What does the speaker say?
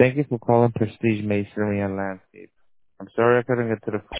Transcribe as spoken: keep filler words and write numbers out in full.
Thank you for calling Prestige Masonry and Landscape. I'm sorry I couldn't get to the